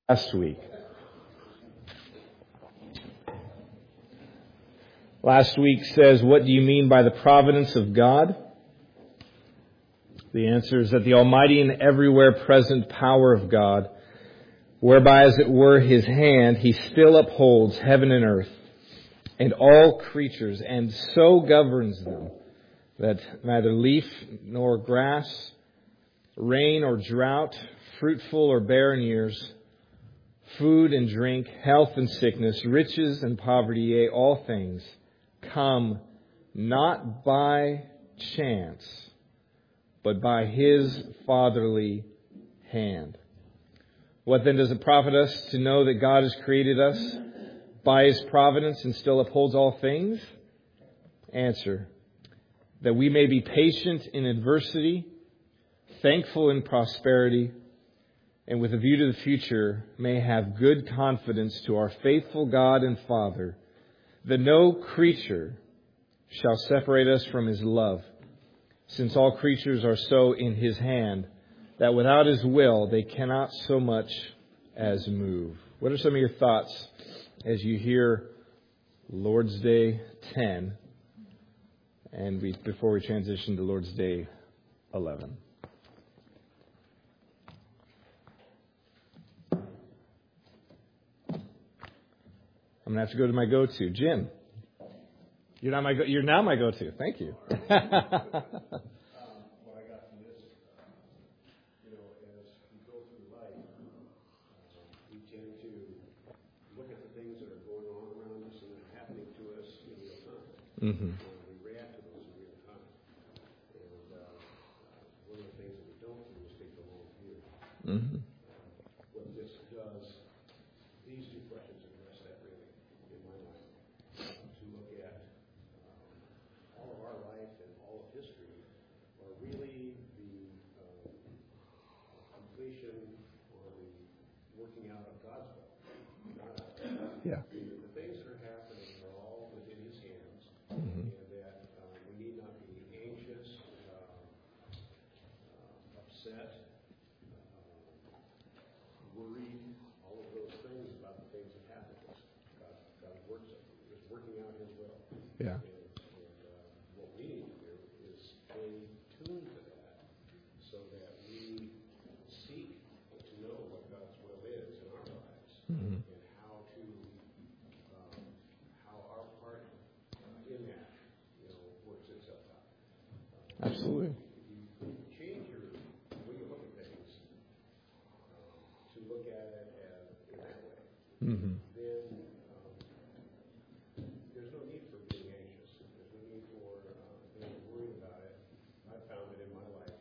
Last week. Last week says, what do you mean by the providence of God? The answer is that the almighty and everywhere present power of God, whereby as it were His hand, He still upholds heaven and earth and all creatures, and so governs them that neither leaf nor grass, rain or drought, fruitful or barren years, food and drink, health and sickness, riches and poverty, yea, all things come not by chance, but by His fatherly hand. What then does it profit us to know that God has created us by His providence and still upholds all things? Answer, that we may be patient in adversity, thankful in prosperity, and with a view to the future, may have good confidence to our faithful God and Father, that no creature shall separate us from His love, since all creatures are so in His hand, that without His will they cannot so much as move. What are some of your thoughts as you hear Lord's Day 10, and before we transition to Lord's Day 11? I'm going to have to go to my go-to. Jim, you're now my go-to. Thank you. What I got from this, as we go through life, we tend to look at the things that are going on around us and that are happening to us in real time. Mm-hmm. We react to those in real time. And one of the things that we don't do is take the long view. Mm-hmm. What this does, these two questions address that really in my mind. To look at all of our life and all of history are really the completion or the working out of God's will, not ours. Yeah. The things that are happening are all within His hands, Mm-hmm. and that we need not be anxious, upset, worried, all of those things about the things that happen to us. God is working out His will. Yeah. And what we need to do is stay tuned to that so that we seek to know what God's will is in our lives. Mm-hmm. And how our part in that, works itself out. Absolutely. If you change your way you look at things to look at it in that way, Mm-hmm. then there's no need for being anxious. There's no need for being worried about it. I found it in my life.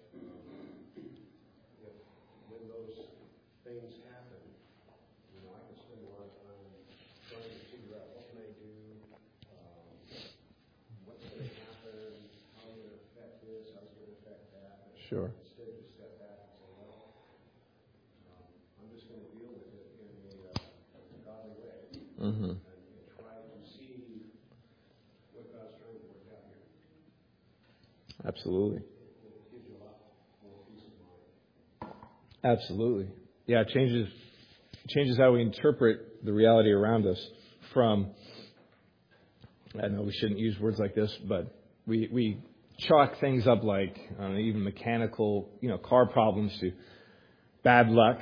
When those things happen, I can spend a lot of time trying to figure out what can I do, what's going to happen, how it's going to affect this, how it's going to affect that. Sure. Instead, just step back and say, well, I'm just going to deal with it in a godly way. Mm-hmm. And try to see what God's trying to work out here. Absolutely. It gives you a lot more peace of mind. Absolutely. Yeah, it changes how we interpret the reality around us from, I know we shouldn't use words like this, but we chalk things up like even mechanical, car problems to bad luck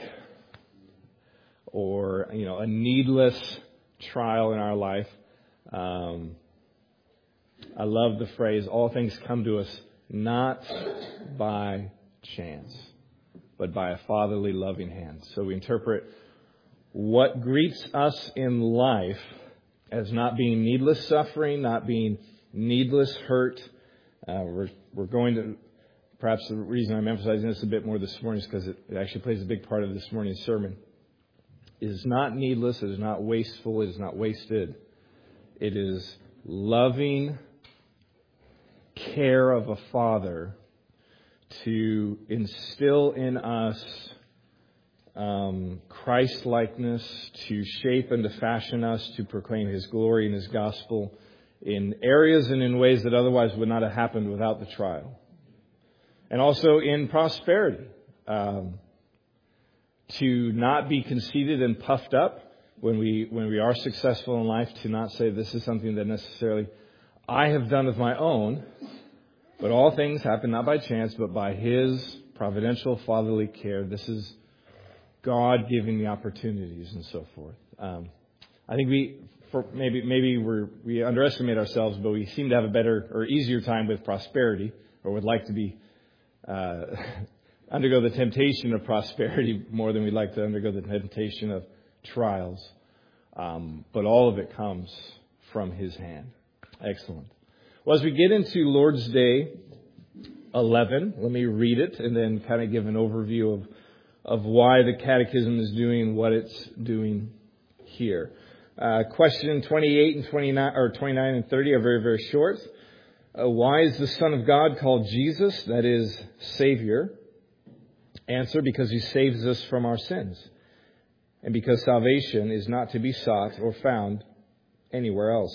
or, a needless trial in our life. I love the phrase, all things come to us not by chance, but by a fatherly loving hand. So we interpret what greets us in life as not being needless suffering, not being needless hurt. We're going to, perhaps the reason I'm emphasizing this a bit more this morning is because it actually plays a big part of this morning's sermon. It is not needless, it is not wasteful, it is not wasted. It is loving care of a father to instill in us Christ-likeness, to shape and to fashion us to proclaim His glory and His gospel in areas and in ways that otherwise would not have happened without the trial. And also in prosperity, to not be conceited and puffed up when we are successful in life, to not say this is something that necessarily I have done of my own, but all things happen not by chance, but by His providential fatherly care. This is God giving the opportunities and so forth. I think we underestimate ourselves, but we seem to have a better or easier time with prosperity, or would like to be undergo the temptation of prosperity more than we'd like to undergo the temptation of trials. But all of it comes from His hand. Excellent. Well, as we get into Lord's Day 11, let me read it and then kind of give an overview of why the Catechism is doing what it's doing here. Question 28 and 29, or 29 and 30 are very, very short. Why is the Son of God called Jesus, that is, Savior? Answer: because He saves us from our sins, and because salvation is not to be sought or found anywhere else.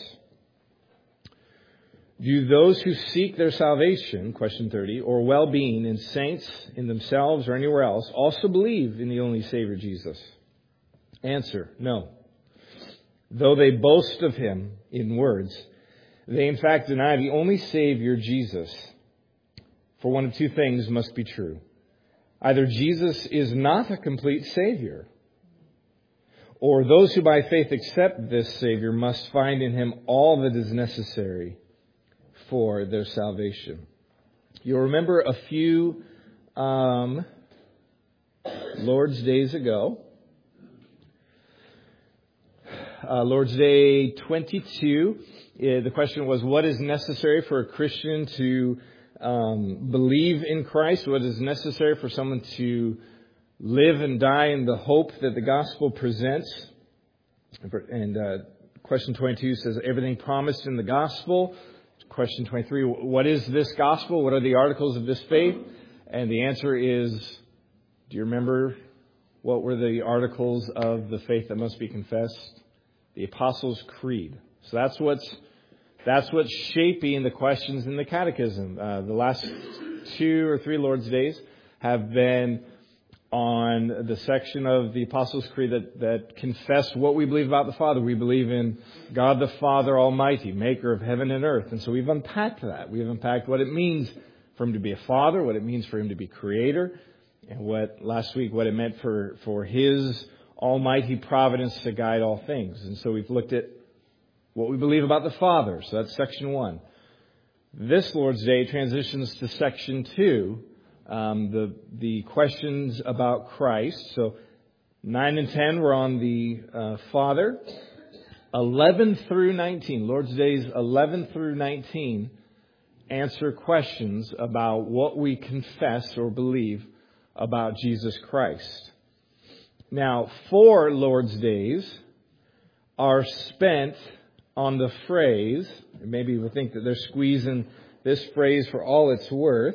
Do those who seek their salvation, question 30, or well-being in saints, in themselves, or anywhere else, also believe in the only Savior, Jesus? Answer: no. Though they boast of Him in words, they in fact deny the only Savior, Jesus. For one of two things must be true. Either Jesus is not a complete Savior, or those who by faith accept this Savior must find in Him all that is necessary for their salvation. You'll remember a few Lord's Days ago, Lord's Day 22, the question was, what is necessary for a Christian to believe in Christ? What is necessary for someone to live and die in the hope that the gospel presents? And question 22 says, everything promised in the gospel. Question 23, what is this gospel? What are the articles of this faith? And the answer is, do you remember what were the articles of the faith that must be confessed? The Apostles' Creed. So that's what's shaping the questions in the Catechism. The last 2 or 3 Lord's Days have been on the section of the Apostles' Creed that confess what we believe about the Father. We believe in God the Father Almighty, maker of heaven and earth. And so we've unpacked that. We've unpacked what it means for Him to be a Father, what it means for Him to be Creator, and what it meant for His almighty providence to guide all things. And so we've looked at what we believe about the Father. So that's section 1. This Lord's Day transitions to section 2, the questions about Christ. So 9 and 10 were on the Father. 11 through 19, Lord's Days 11 through 19, answer questions about what we confess or believe about Jesus Christ. Now, 4 Lord's Days are spent on the phrase, and maybe we think that they're squeezing this phrase for all it's worth.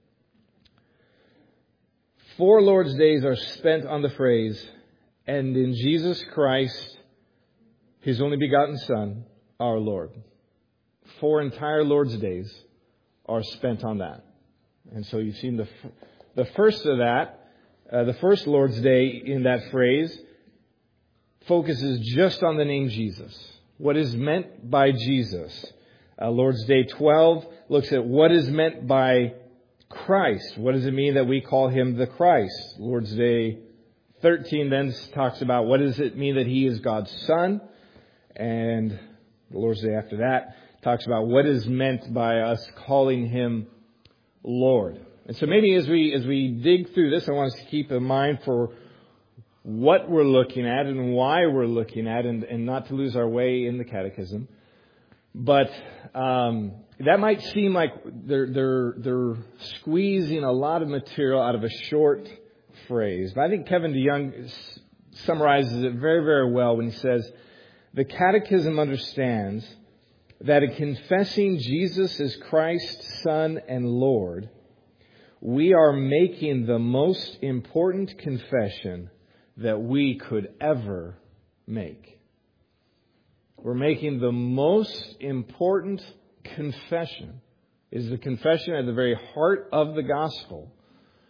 4 Lord's Days are spent on the phrase, and in Jesus Christ, His only begotten Son, our Lord. 4 entire Lord's Days are spent on that. And so you've seen the first of that, the first Lord's Day in that phrase focuses just on the name Jesus. What is meant by Jesus? Lord's Day 12 looks at what is meant by Christ. What does it mean that we call Him the Christ? Lord's Day 13 then talks about what does it mean that He is God's Son? And the Lord's Day after that talks about what is meant by us calling Him Lord. And so maybe as we dig through this, I want us to keep in mind for what we're looking at and why we're looking at, and not to lose our way in the Catechism. But that might seem like they're squeezing a lot of material out of a short phrase. But I think Kevin DeYoung summarizes it very, very well when he says, the Catechism understands that in confessing Jesus as Christ, Son, and Lord, we are making the most important confession that we could ever make. We're making the most important confession. Is the confession at the very heart of the gospel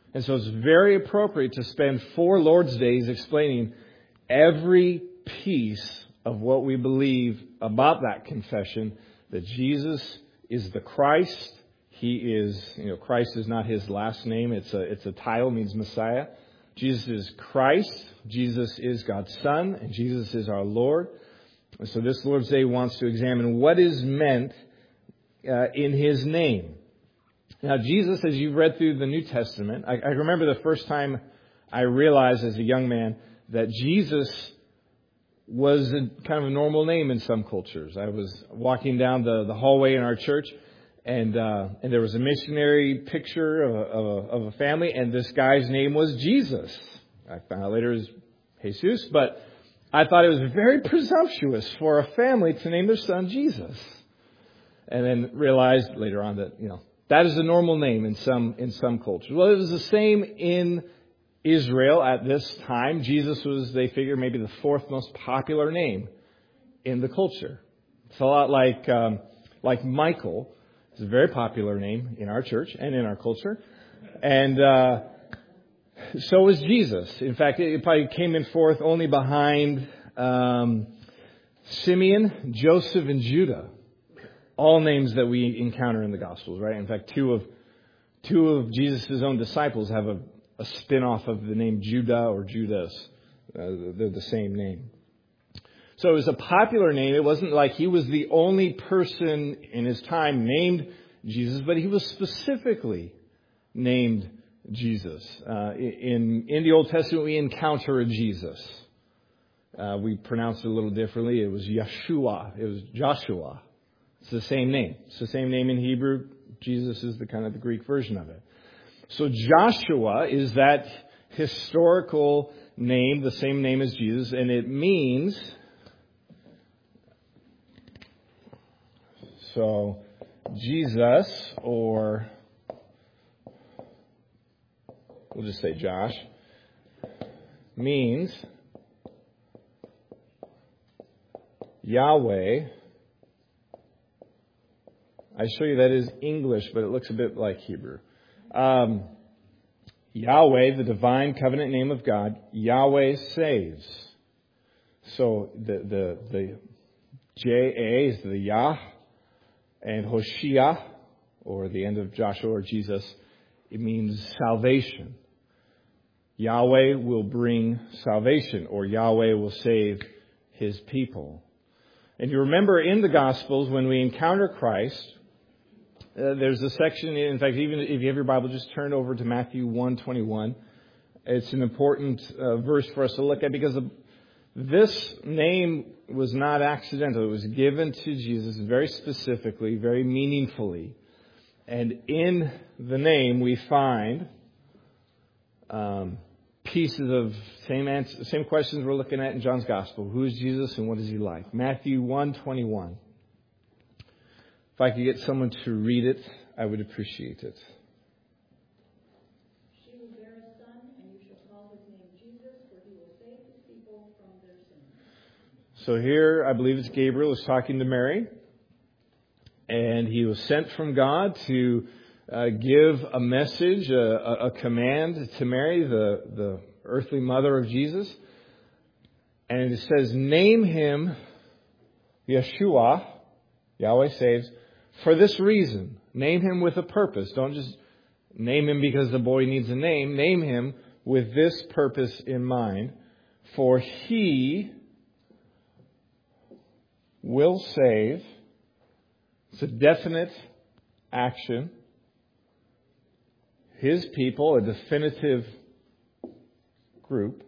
And so it's very appropriate to spend 4 Lord's Days explaining every piece of what we believe about that confession, that Jesus is the Christ. He is, Christ is not his last name. It's a title, means Messiah. Jesus is Christ. Jesus is God's Son, and Jesus is our Lord. And so this Lord's Day wants to examine what is meant in his name. Now, Jesus, as you've read through the New Testament, I remember the first time I realized as a young man that Jesus was kind of a normal name in some cultures. I was walking down the hallway in our church, and there was a missionary picture of a family, and this guy's name was Jesus. I found out later it was Jesus, but I thought it was very presumptuous for a family to name their son Jesus. And then realized later on that, that is a normal name in some cultures. Well, it was the same in Israel at this time. Jesus was, they figure, maybe the 4th most popular name in the culture. It's a lot like Michael. It's a very popular name in our church and in our culture. And so was Jesus. In fact, it probably came in 4th only behind Simeon, Joseph, and Judah. All names that we encounter in the Gospels, right? In fact, two of Jesus' own disciples have a spin-off of the name Judah or Judas. They're the same name. So it was a popular name. It wasn't like he was the only person in his time named Jesus, but he was specifically named Jesus. In the Old Testament, we encounter a Jesus. We pronounce it a little differently. It was Yeshua. It was Joshua. It's the same name. It's the same name in Hebrew. Jesus is the kind of the Greek version of it. So Joshua is that historical name, the same name as Jesus, and it means, so Jesus, or we'll just say Josh, means Yahweh. I show you that is English, but it looks a bit like Hebrew. Yahweh, the divine covenant name of God, Yahweh saves. So the J-A is the Yah, and Hoshea, or the end of Joshua or Jesus, it means salvation. Yahweh will bring salvation, or Yahweh will save his people. And you remember in the Gospels, when we encounter Christ, there's a section, in fact, even if you have your Bible, just turn over to Matthew 1:21. It's an important verse for us to look at because this name was not accidental. It was given to Jesus very specifically, very meaningfully. And in the name we find pieces of same questions we're looking at in John's Gospel. Who is Jesus and what is he like? Matthew 1:21. If I could get someone to read it, I would appreciate it. She will bear a son, and you shall call his name Jesus, for he will save his people from their sins. So here, I believe it's Gabriel is talking to Mary. And he was sent from God to give a message, a command to Mary, the earthly mother of Jesus. And it says, name him Yeshua, Yahweh saves, for this reason. Name him with a purpose. Don't just name him because the boy needs a name. Name him with this purpose in mind. For he will save. It's a definite action. His people, a definitive group,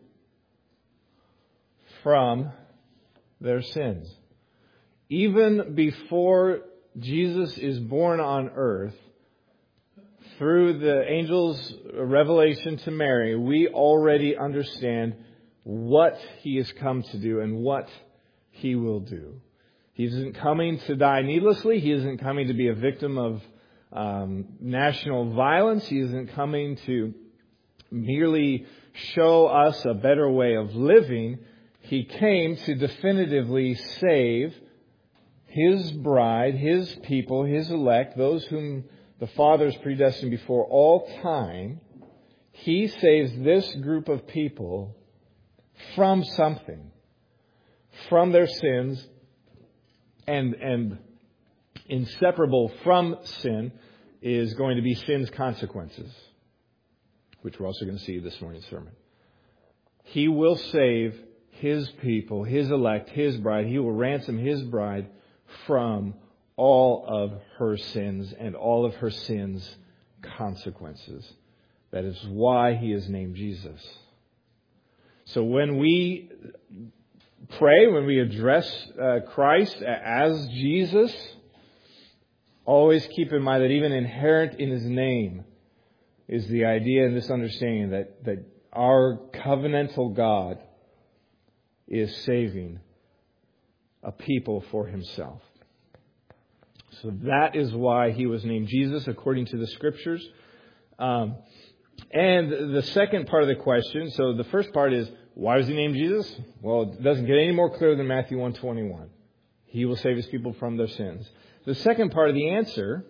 from their sins. Even before Jesus is born on earth, through the angel's revelation to Mary, we already understand what he has come to do and what he will do. He isn't coming to die needlessly. He isn't coming to be a victim of national violence. He isn't coming to merely show us a better way of living. He came to definitively save his bride, his people, his elect, those whom the Father has predestined before all time. He saves this group of people from something, from their sins, and inseparable from sin is going to be sin's consequences, which we're also going to see this morning's sermon. He will save His people, His elect, His bride. He will ransom His bride from all of her sins and all of her sins' consequences. That is why He is named Jesus. So when we pray, when we address Christ as Jesus, always keep in mind that even inherent in His name is the idea and this understanding that our covenantal God is saving a people for Himself. So that is why He was named Jesus according to the Scriptures. And the second part of the question, so the first part is, why was He named Jesus? Well, it doesn't get any more clear than Matthew 1:21. He will save His people from their sins. The second part of the answer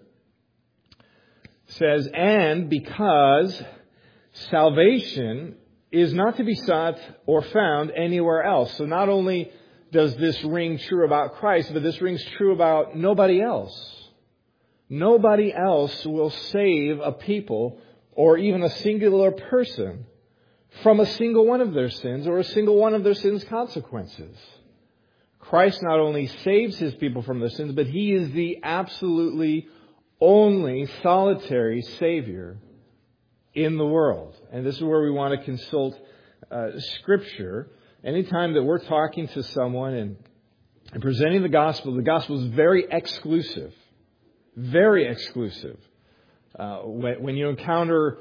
says, and because salvation is not to be sought or found anywhere else. So not only does this ring true about Christ, but this rings true about nobody else. Nobody else will save a people or even a singular person from a single one of their sins or a single one of their sins' consequences. Christ not only saves His people from their sins, but He is the absolutely only solitary Savior in the world. And this is where we want to consult Scripture. Anytime that we're talking to someone and presenting the gospel is very exclusive. Very exclusive. When you encounter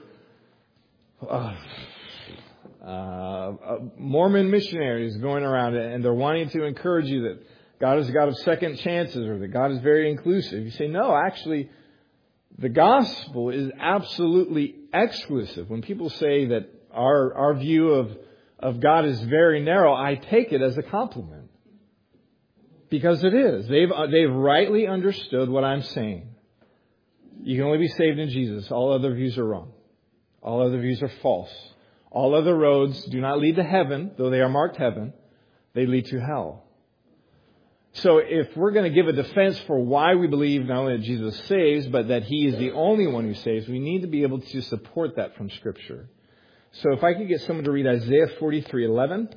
Mormon missionaries going around and they're wanting to encourage you that God is a God of second chances or that God is very inclusive, you say, no, actually, the gospel is absolutely exclusive. When people say that our view of God is very narrow, I take it as a compliment. Because it is. They've rightly understood what I'm saying. You can only be saved in Jesus. All other views are wrong. All other views are false. All other roads do not lead to heaven, though they are marked heaven. They lead to hell. So if we're going to give a defense for why we believe not only that Jesus saves, but that He is the only one who saves, we need to be able to support that from Scripture. So if I could get someone to read Isaiah 43:11,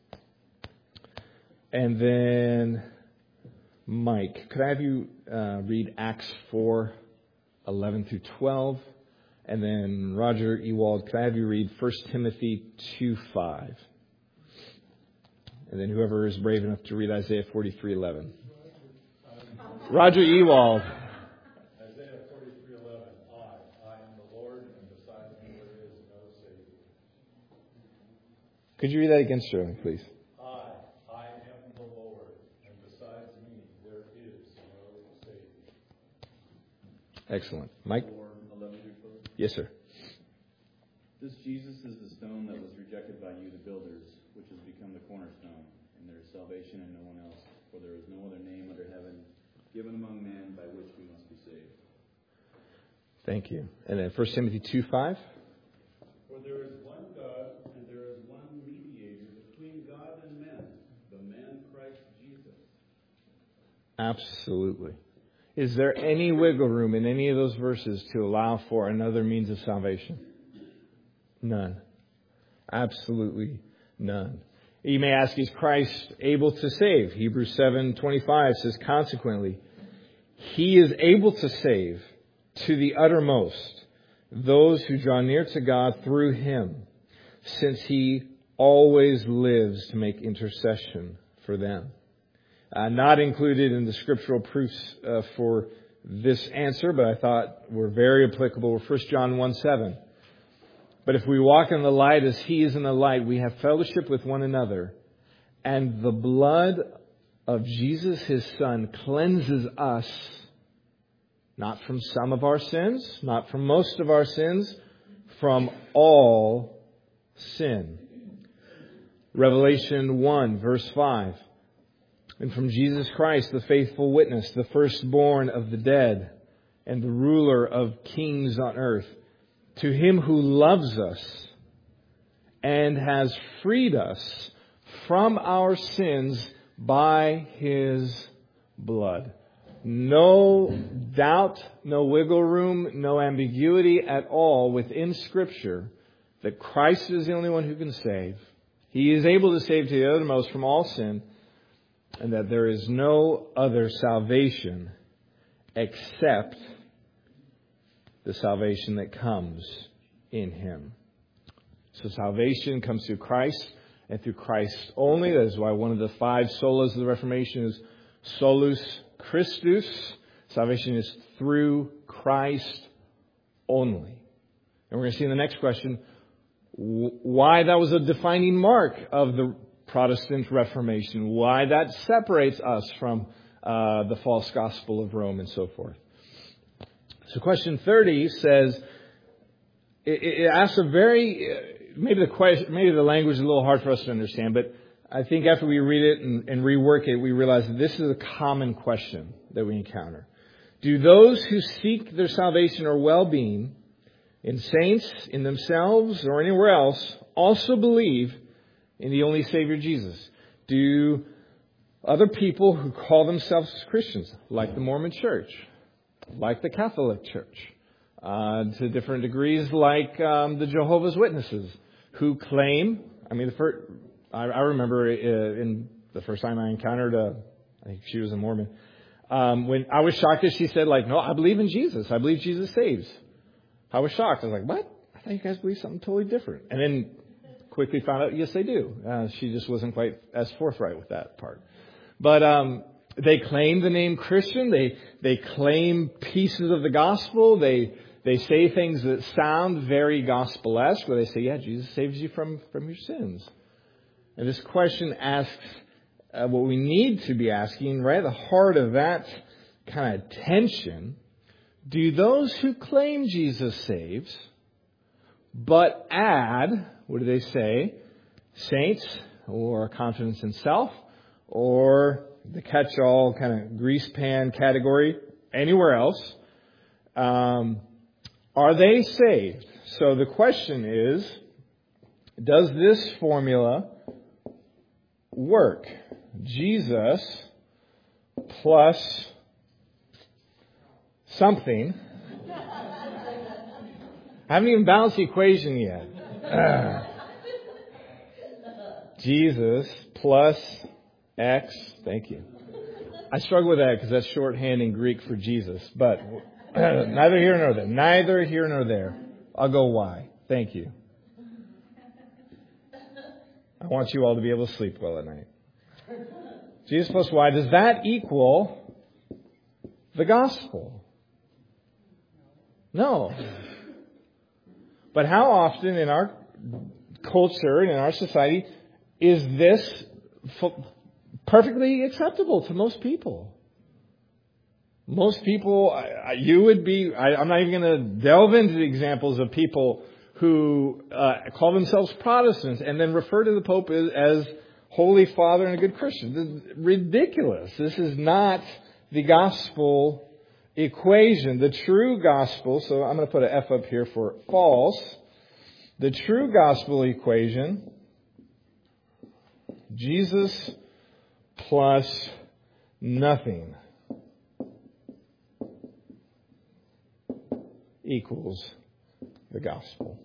and then Mike, could I have you read Acts 4:11 through 12, and then Roger Ewald, could I have you read 1 Timothy 2:5, and then whoever is brave enough to read Isaiah 43:11. Roger Ewald. Isaiah 43:11. I am the Lord, and besides me there is no Savior. Could you read that again, Sterling, please? I am the Lord, and besides me there is no Savior. Excellent. Mike? 4:11 through 12. Yes, sir. This Jesus is the stone that was rejected by you, the builders, which has become the cornerstone, and there is salvation in no one else, for there is no other name under heaven given among men by which we must be saved. Thank you. And then 1 Timothy 2:5. For there is one God, and there is one mediator between God and men, the man Christ Jesus. Absolutely. Is there any wiggle room in any of those verses to allow for another means of salvation? None. Absolutely none. You may ask, is Christ able to save? Hebrews 7:25 says, consequently, He is able to save to the uttermost those who draw near to God through Him, since He always lives to make intercession for them. Not included in the scriptural proofs for this answer, but I thought were very applicable, were 1 John 1:7. But if we walk in the light as He is in the light, we have fellowship with one another. And the blood of Jesus, His Son, cleanses us, not from some of our sins, not from most of our sins, from all sin. Revelation 1, verse 5. And from Jesus Christ, the faithful witness, the firstborn of the dead, and the ruler of kings on earth, to Him who loves us and has freed us from our sins by His blood. No doubt, no wiggle room, no ambiguity at all within Scripture that Christ is the only one who can save. He is able to save to the uttermost from all sin, and that there is no other salvation except the salvation that comes in Him. So salvation comes through Christ and through Christ only. That is why one of the 5 solas of the Reformation is solus Christus. Salvation is through Christ only. And we're going to see in the next question why that was a defining mark of the Protestant Reformation, why that separates us from the false gospel of Rome and so forth. So question 30 says, it asks a very, maybe the language is a little hard for us to understand, but I think after we read it and rework it, we realize that this is a common question that we encounter. Do those who seek their salvation or well-being in saints, in themselves, or anywhere else, also believe in the only Savior Jesus? Do other people who call themselves Christians, like the Mormon Church, like the Catholic Church, to different degrees like the Jehovah's Witnesses, who claim, I remember in the first time I encountered I think she was a Mormon, when I was shocked that she said, no, I believe in Jesus. I believe Jesus saves. I was shocked. I was like, what? I thought you guys believe something totally different. And then quickly found out, yes, they do. She just wasn't quite as forthright with that part. But they claim the name Christian. They claim pieces of the gospel. They say things that sound very gospel-esque, where they say, yeah, Jesus saves you from your sins. And this question asks what we need to be asking, right at the heart of that kind of tension. Do those who claim Jesus saves, but add, what do they say? Saints, or confidence in self, or the catch-all kind of grease pan category, anywhere else, are they saved? So the question is, does this formula work? Jesus plus something. I haven't even balanced the equation yet. Jesus plus X. Thank you. I struggle with that because that's shorthand in Greek for Jesus. But neither here nor there. Neither here nor there. I'll go Y. Thank you. I want you all to be able to sleep well at night. Jesus plus Y. Does that equal the gospel? No. But how often in our culture and in our society is this perfectly acceptable to most people? Most people, you would be, I'm not even going to delve into the examples of people who call themselves Protestants and then refer to the Pope as Holy Father and a good Christian. This is ridiculous. This is not the gospel equation. The true gospel, so I'm going to put an F up here for false. The true gospel equation, Jesus plus nothing equals the gospel.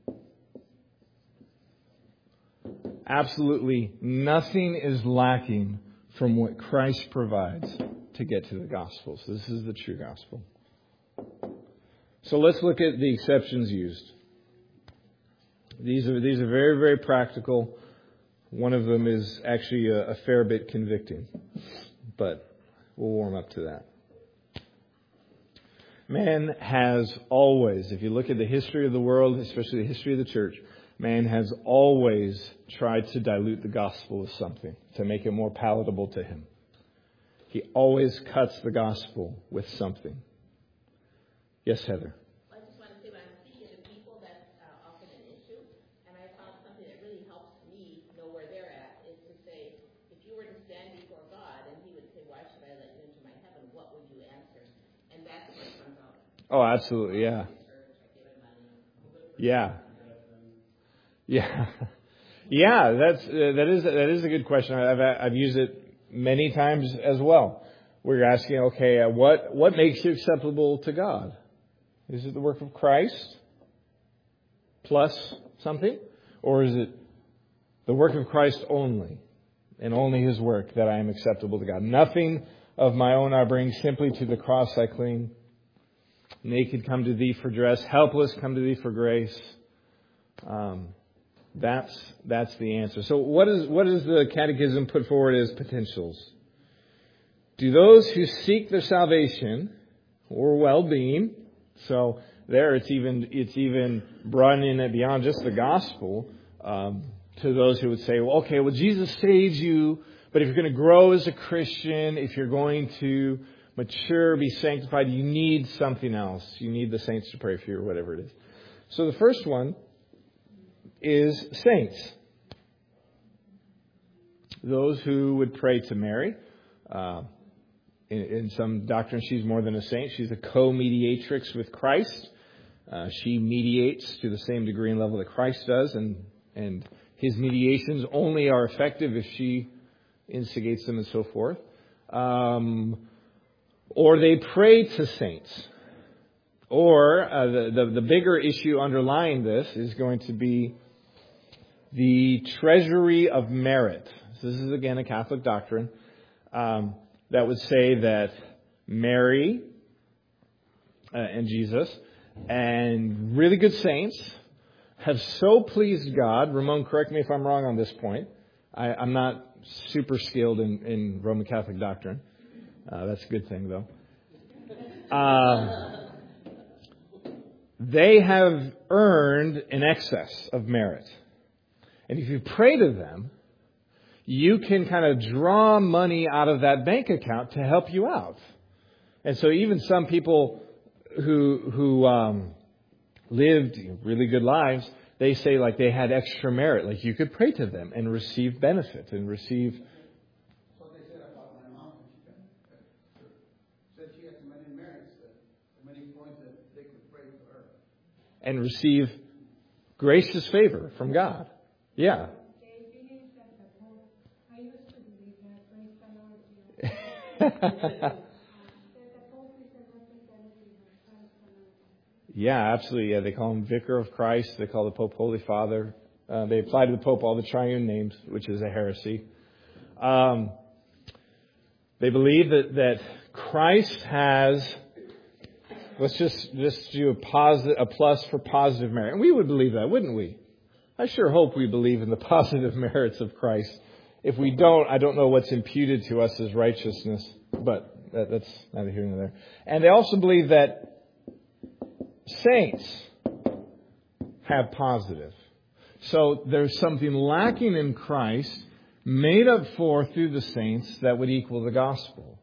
Absolutely nothing is lacking from what Christ provides to get to the gospel. So this is the true gospel. So let's look at the exceptions used. These are very, very practical. One of them is actually a fair bit convicting. But we'll warm up to that. Man has always, if you look at the history of the world, especially the history of the church, man has always tried to dilute the gospel with something to make it more palatable to him. He always cuts the gospel with something. Yes, Heather. I just want to say, when I'm speaking to people, that's often an issue. And I found something that really helps me know where they're at is to say, if you were to stand before God and He would say, why should I let you into my heaven? What would you answer? And that's what comes out. Oh, absolutely, yeah. Yeah. Yeah. Yeah, that is a good question. I've used it many times as well. Where you're asking, okay, what makes you acceptable to God? Is it the work of Christ plus something? Or is it the work of Christ only, and only His work, that I am acceptable to God? Nothing of my own I bring, simply to the cross I cling. Naked come to Thee for dress, helpless come to Thee for grace. That's the answer. So what is the Catechism put forward as potentials? Do those who seek their salvation or well-being, so there it's even broadening it beyond just the gospel, to those who would say, well, okay, well, Jesus saves you, but if you're going to grow as a Christian, if you're going to mature, be sanctified, you need something else. You need the saints to pray for you, or whatever it is. So the first one is saints. Those who would pray to Mary. In some doctrines, she's more than a saint. She's a co-mediatrix with Christ. She mediates to the same degree and level that Christ does, and His mediations only are effective if she instigates them and so forth. Or they pray to saints. Or the bigger issue underlying this is going to be the treasury of merit. So this is again a Catholic doctrine that would say that Mary and Jesus and really good saints have so pleased God. Ramon, correct me if I'm wrong on this point. I'm not super skilled in Roman Catholic doctrine. That's a good thing, though. They have earned an excess of merit. And if you pray to them, you can kind of draw money out of that bank account to help you out. And so even some people who lived really good lives, they say like they had extra merit. Like you could pray to them and receive benefit and receive... That's what they said about my mom. She said she had so many merits, so many points that they could pray for her. And receive gracious favor from God. Yeah. Yeah, absolutely. Yeah, they call him Vicar of Christ. They call the Pope Holy Father. They apply to the Pope all the triune names, which is a heresy. They believe that Christ has... Let's just do a plus for positive merit. And we would believe that, wouldn't we? I sure hope we believe in the positive merits of Christ. If we don't, I don't know what's imputed to us as righteousness. But that's neither here nor there. And they also believe that saints have positive. So there's something lacking in Christ made up for through the saints that would equal the gospel.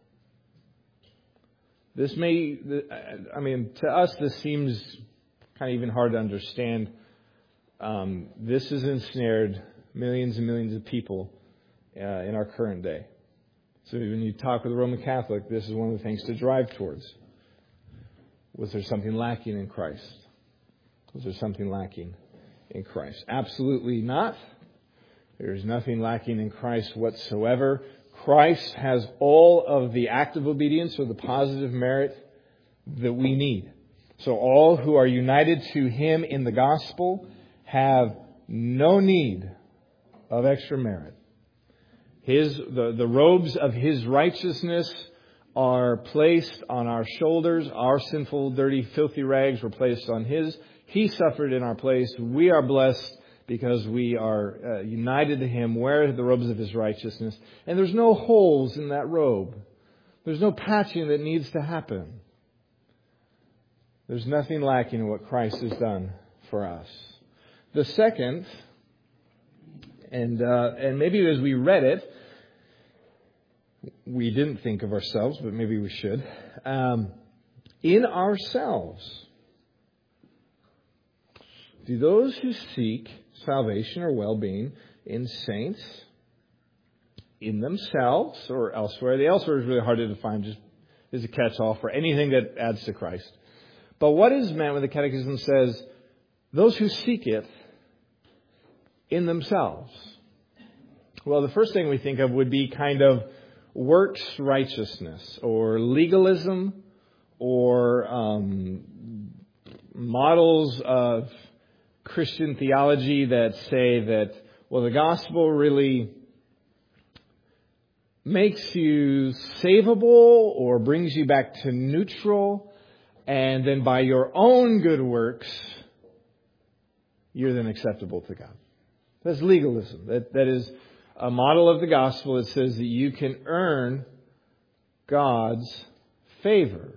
To us, this seems kind of even hard to understand. This has ensnared millions and millions of people in our current day. So when you talk with a Roman Catholic, this is one of the things to drive towards. Was there something lacking in Christ? Was there something lacking in Christ? Absolutely not. There is nothing lacking in Christ whatsoever. Christ has all of the active obedience or the positive merit that we need. So all who are united to Him in the gospel have no need of extra merit. The robes of His righteousness are placed on our shoulders. Our sinful, dirty, filthy rags were placed on His. He suffered in our place. We are blessed because we are united to Him, wear the robes of His righteousness. And there's no holes in that robe. There's no patching that needs to happen. There's nothing lacking in what Christ has done for us. The second, and maybe as we read it, we didn't think of ourselves, but maybe we should. In ourselves, do those who seek salvation or well-being in saints, in themselves or elsewhere? The elsewhere is really hard to define, just is a catch-all for anything that adds to Christ. But what is meant when the Catechism says those who seek it in themselves. Well, the first thing we think of would be kind of works righteousness or legalism or models of Christian theology that say that, well, the gospel really makes you savable or brings you back to neutral, and then by your own good works, you're then acceptable to God. That's legalism. That is a model of the gospel that says that you can earn God's favor.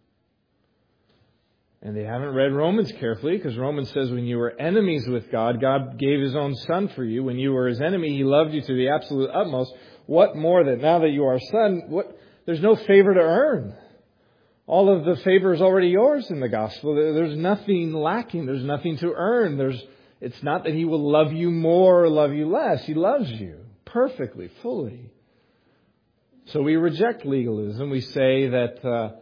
And they haven't read Romans carefully, because Romans says when you were enemies with God, God gave His own Son for you. When you were His enemy, He loved you to the absolute utmost. What more that now that you are a son, there's no favor to earn. All of the favor is already yours in the gospel. There's nothing lacking. There's nothing to earn. It's not that He will love you more or love you less. He loves you perfectly, fully. So we reject legalism. We say that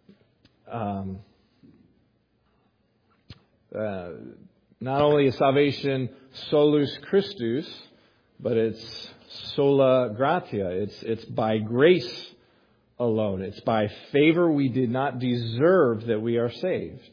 not only is salvation solus Christus, but it's sola gratia. It's by grace alone. It's by favor we did not deserve that we are saved.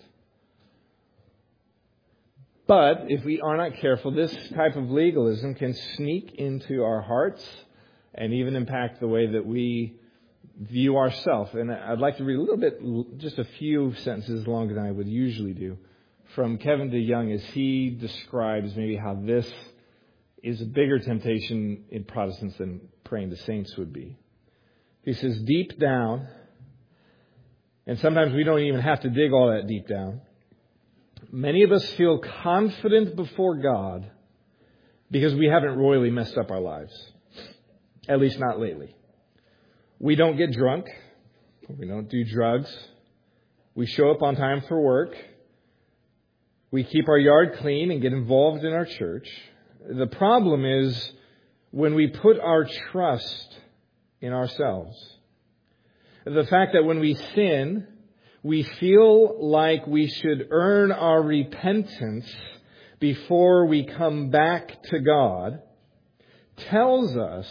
But if we are not careful, this type of legalism can sneak into our hearts and even impact the way that we view ourselves. And I'd like to read a little bit, just a few sentences longer than I would usually do, from Kevin DeYoung as he describes maybe how this is a bigger temptation in Protestants than praying the saints would be. He says, deep down, and sometimes we don't even have to dig all that deep down, many of us feel confident before God because we haven't royally messed up our lives. At least not lately. We don't get drunk. We don't do drugs. We show up on time for work. We keep our yard clean and get involved in our church. The problem is when we put our trust in ourselves. The fact that when we sin, we feel like we should earn our repentance before we come back to God tells us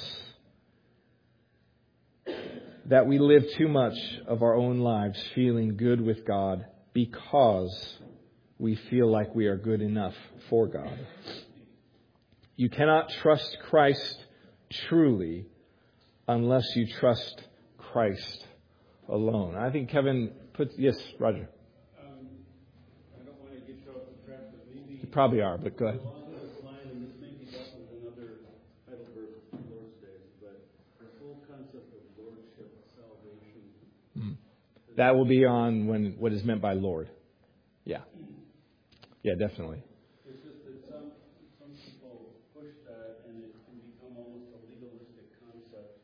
that we live too much of our own lives feeling good with God because we feel like we are good enough for God. You cannot trust Christ truly unless you trust Christ alone. I think Kevin put... Yes, Roger. I don't want to get you off the track, but maybe... You probably are, but go ahead. Along this line, and this may be dealt with another Heidelberg Lord's Day, but the whole concept of lordship, salvation... That will be on what is meant by Lord. Yeah. Yeah, definitely. It's just that some people push that, and it can become almost a legalistic concept.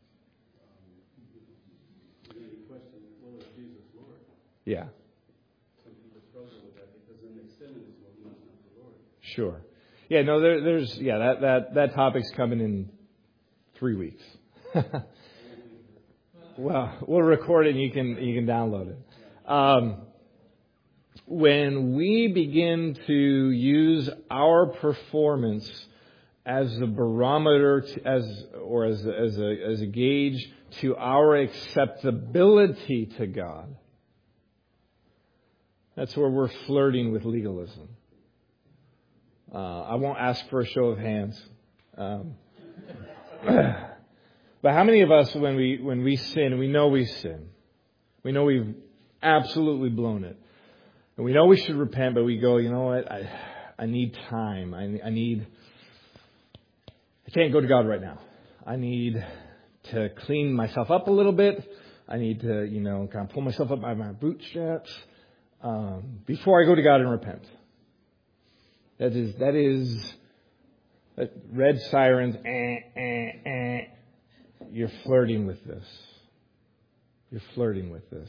You question, well, is Jesus Lord? Yeah. Some people struggle with that because then they sin and say, well, he must not be Lord. Sure. Yeah, no, there's that topic's coming in 3 weeks. Well, we'll record it and you can download it. When we begin to use our performance as a barometer, as a gauge to our acceptability to God, that's where we're flirting with legalism. I won't ask for a show of hands. But how many of us, when we sin, we know we sin, we know we've absolutely blown it, and we know we should repent, but we go, you know what, I need time. I can't go to God right now. I need to clean myself up a little bit. I need to, kind of pull myself up by my bootstraps before I go to God and repent. That is red sirens. You're flirting with this. You're flirting with this.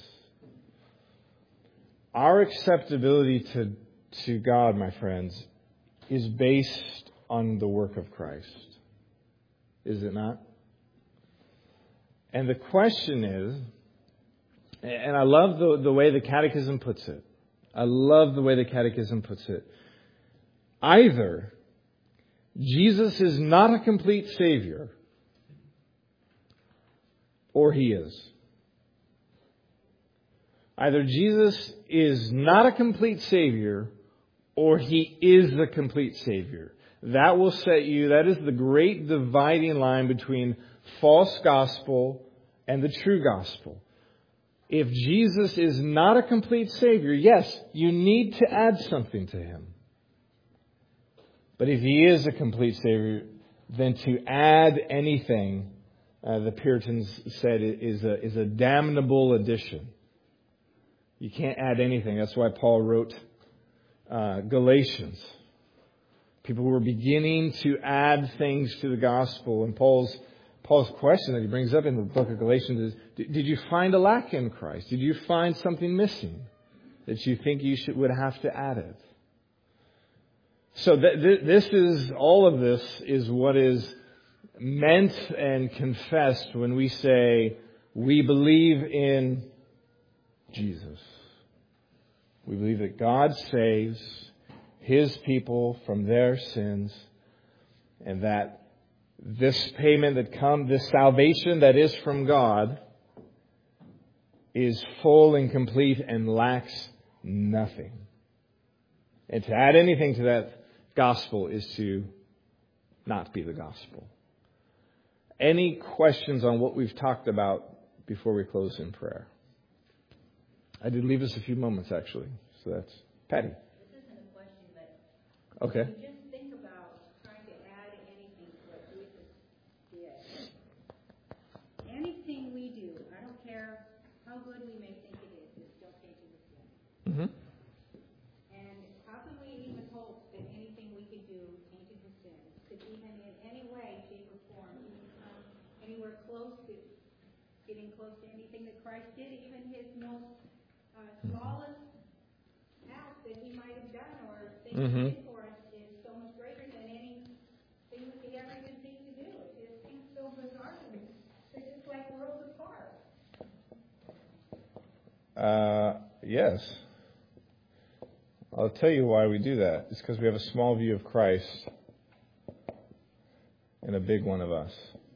Our acceptability to God, my friends, is based on the work of Christ. Is it not? And the question is, and I love the way the Catechism puts it. I love the way the Catechism puts it. Either Jesus is not a complete Savior, or He is. Either Jesus is not a complete Savior, or He is the complete Savior. That will set you, that is the great dividing line between false gospel and the true gospel. If Jesus is not a complete Savior, yes, you need to add something to Him. But if He is a complete Savior, then to add anything, the Puritans said, is a damnable addition. You can't add anything. That's why Paul wrote Galatians. People were beginning to add things to the gospel. And Paul's question that he brings up in the book of Galatians is, did you find a lack in Christ? Did you find something missing that you think you would have to add it? So all of this is what is meant and confessed when we say we believe in Jesus. We believe that God saves His people from their sins, and that this payment this salvation that is from God is full and complete and lacks nothing. And to add anything to that gospel is to not be the gospel. Any questions on what we've talked about before we close in prayer? I did leave us a few moments, actually. So that's Patty. This isn't a question, but Okay. you just think about trying to add anything to what Jesus did. Anything we do, I don't care how good we may think it is still tainted with sin. Mm-hmm. And how can we even hope that anything we could do tainted with sin could even in any way, shape, or form even come anywhere close to getting close to anything that Christ did, even His most smallest act that He might have done or thing He did for us is so much greater than anything that we ever even think to do. It just seems so bizarre to me. They're just like worlds apart. Yes. I'll tell you why we do that. It's because we have a small view of Christ and a big one of us.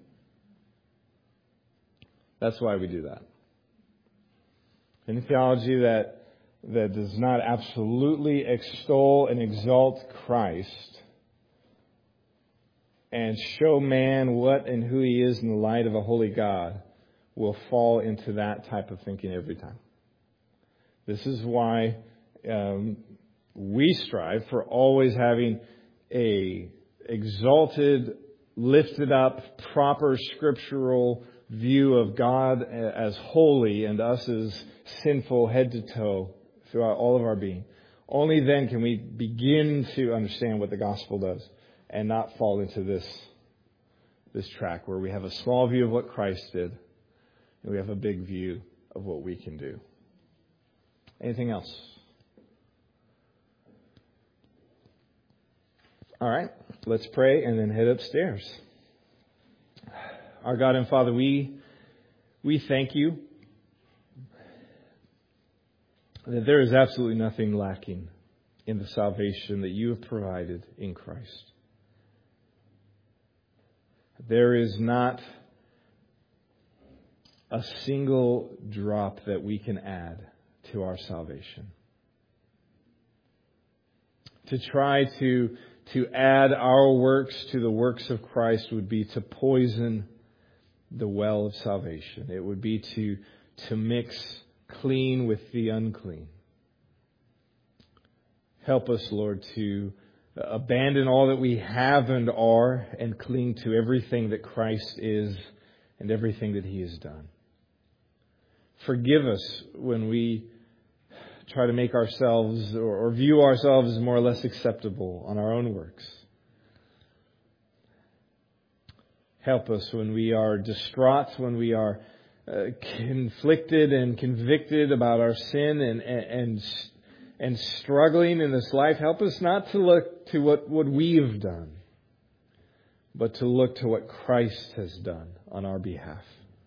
That's why we do that. Any theology that does not absolutely extol and exalt Christ and show man what and who He is in the light of a holy God will fall into that type of thinking every time. This is why we strive for always having a exalted, lifted up, proper scriptural view of God as holy and us as sinful head to toe throughout all of our being. Only then can we begin to understand what the gospel does and not fall into this track where we have a small view of what Christ did and we have a big view of what we can do. Anything else? All right, let's pray and then head upstairs. Our God and Father, we thank You that there is absolutely nothing lacking in the salvation that You have provided in Christ. There is not a single drop that we can add to our salvation. To try to add our works to the works of Christ would be to poison the well of salvation. It would be to mix clean with the unclean. Help us, Lord, to abandon all that we have and are and cling to everything that Christ is and everything that He has done. Forgive us when we try to make ourselves or view ourselves as more or less acceptable on our own works. Help us when we are distraught, when we are conflicted and convicted about our sin and struggling in this life. Help us not to look to what we've done, but to look to what Christ has done on our behalf,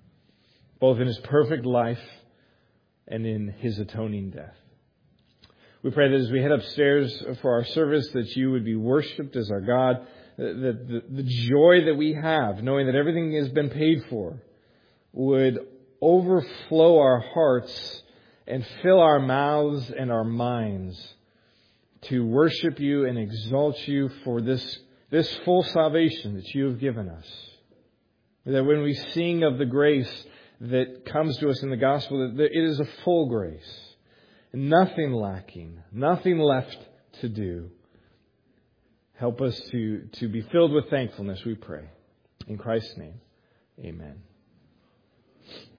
both in His perfect life and in His atoning death. We pray that as we head upstairs for our service, that you would be worshipped as our God, that the joy that we have, knowing that everything has been paid for, would overflow our hearts and fill our mouths and our minds to worship you and exalt you for this full salvation that you have given us. That when we sing of the grace that comes to us in the gospel, that it is a full grace. Nothing lacking, nothing left to do. Help us to be filled with thankfulness, we pray. In Christ's name, amen.